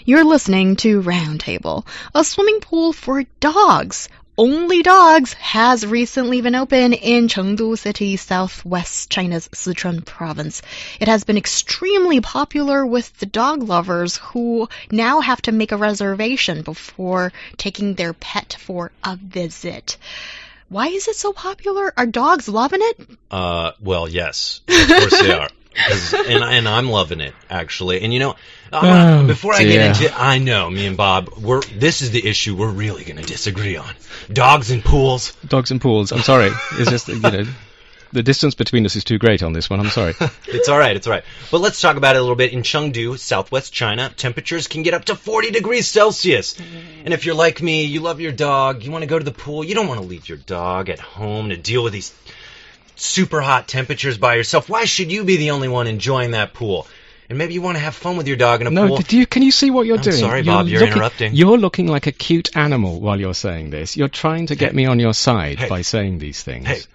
You're listening to Roundtable, a swimming pool for dogs. Only Dogs has recently been opened in Chengdu City, southwest China's Sichuan province. It has been extremely popular with the dog lovers who now have to make a reservation before taking their pet for a visit. Why is it so popular? Are dogs loving it? Well, yes. Of course they are. And I'm loving it, actually. And before I get into it, I know, me and Bob, this is the issue we're really going to disagree on. Dogs and pools. Dogs and pools. I'm sorry. It's just, the distance between us is too great on this one. I'm sorry. It's all right. But let's talk about it a little bit. In Chengdu, southwest China, temperatures can get up to 40 degrees Celsius. And if you're like me, you love your dog, you want to go to the pool, you don't want to leave your dog at home to deal with these super hot temperatures by yourself. Why should you be the only one enjoying that pool? And maybe you want to have fun with your dog in a pool. No, can you see what you're doing? Sorry, Bob, you're interrupting. You're looking like a cute animal while you're saying this. You're trying to get me on your side by saying these things.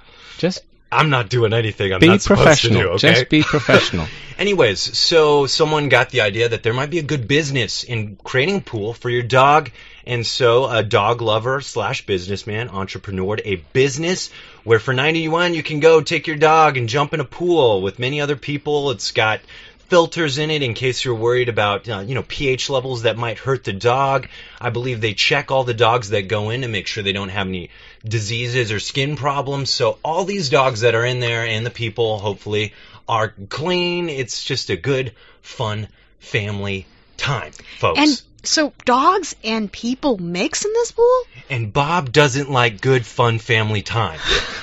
I'm not doing anything I'm not supposed to do, okay? Just be professional. Anyways, so someone got the idea that there might be a good business in creating a pool for your dog. And so a dog lover / businessman entrepreneured a business where for 90 yuan you can go take your dog and jump in a pool with many other people. It's got filters in it in case you're worried about pH levels that might hurt the dog. I believe they check all the dogs that go in to make sure they don't have any diseases or skin problems. So all these dogs that are in there and the people hopefully are clean. It's just a good, fun family time, folks. And so dogs and people mix in this pool? And Bob doesn't like good, fun family time.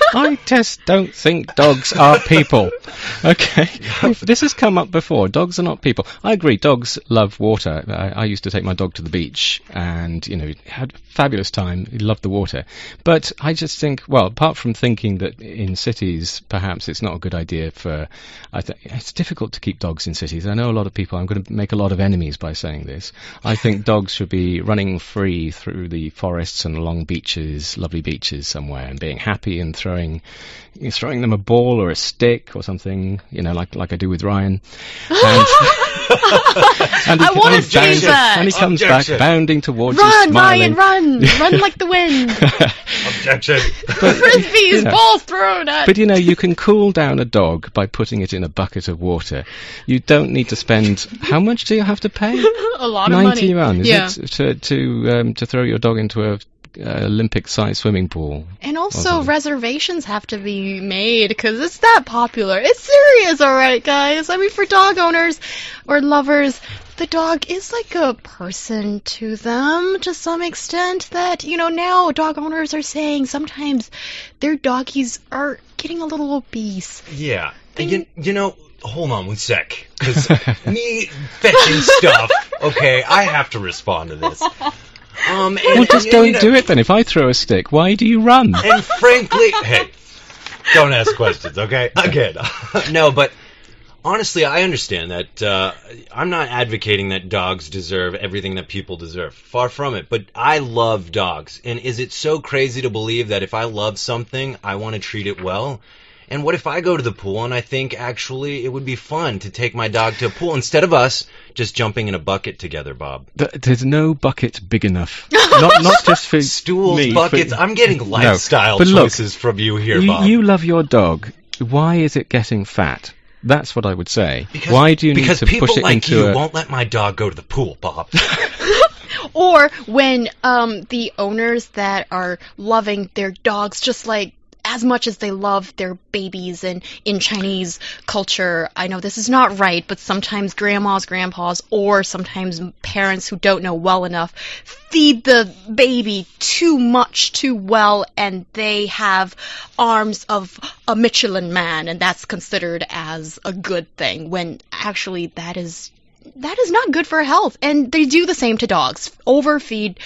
I just don't think dogs are people. Okay? This has come up before. Dogs are not people. I agree, dogs love water. I used to take my dog to the beach and, had a fabulous time. He loved the water. But I just think, apart from thinking that in cities, perhaps it's not a good idea it's difficult to keep dogs in cities. I know a lot of people, I'm going to make a lot of enemies by saying this. I think dogs should be running free through the forests and along beaches, lovely beaches somewhere, and being happy and throwing them a ball or a stick or something, like I do with Ryan. And I want to see that. And he comes back bounding towards you, smiling. Ryan, run like the wind. Objection. Frisbees, balls thrown at. But you can cool down a dog by putting it in a bucket of water. You don't need to spend. How much do you have to pay? A lot of money. 90 yuan, is it, to throw your dog into a Olympic-sized swimming pool. And also reservations have to be made because it's that popular. It's serious, all right, guys. I mean, for dog owners or lovers, the dog is like a person to them to some extent that, now dog owners are saying sometimes their doggies are getting a little obese. Yeah. Hold on one sec, because me fetching stuff, okay, I have to respond to this. Just don't do it then. If I throw a stick, why do you run? And frankly, hey, don't ask questions, okay? Again, no, but honestly, I understand that I'm not advocating that dogs deserve everything that people deserve. Far from it. But I love dogs. And is it so crazy to believe that if I love something, I want to treat it well? And what if I go to the pool and I think actually it would be fun to take my dog to a pool instead of us just jumping in a bucket together, Bob? There's no bucket big enough. not just for stools, me, buckets. I'm getting lifestyle choices from you here, Bob. You love your dog. Why is it getting fat? That's what I would say. Why do you need to push it into Because people like you won't let my dog go to the pool, Bob. Or when the owners that are loving their dogs just like as much as they love their babies, and in Chinese culture, I know this is not right, but sometimes grandmas, grandpas, or sometimes parents who don't know well enough feed the baby too much, too well, and they have arms of a Michelin man, and that's considered as a good thing, when actually that is not good for health. And they do the same to dogs. Overfeed,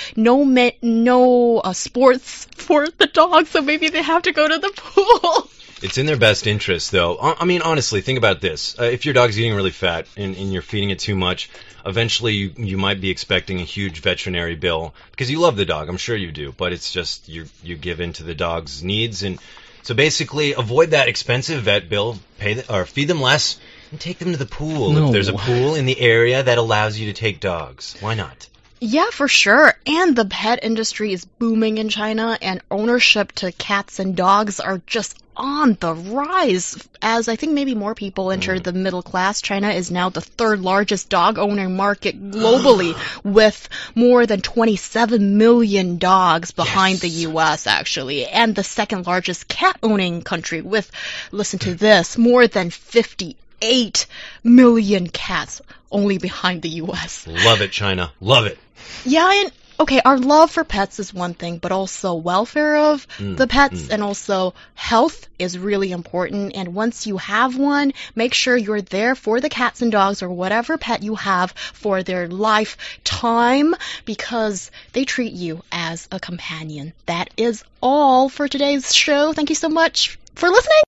no sports for the dogs, so maybe they have to go to the pool. It's in their best interest, though. I mean, honestly, think about this. If your dog's getting really fat and you're feeding it too much, eventually you might be expecting a huge veterinary bill because you love the dog. I'm sure you do, but it's just you give in to the dog's needs. And so basically avoid that expensive vet bill, feed them less, And take them to the pool. No. If there's a pool in the area that allows you to take dogs, why not? Yeah, for sure. And the pet industry is booming in China, and ownership to cats and dogs are just on the rise. As I think maybe more people enter the middle class, China is now the third largest dog owning market globally, with more than 27 million dogs behind the U.S., actually, and the second largest cat owning country with, listen to this, more than 58 million cats only behind the U.S. Love it, China. Love it. Yeah, and okay, our love for pets is one thing, but also welfare of the pets and also health is really important. And once you have one, make sure you're there for the cats and dogs or whatever pet you have for their lifetime, because they treat you as a companion. That is all for today's show. Thank you so much for listening.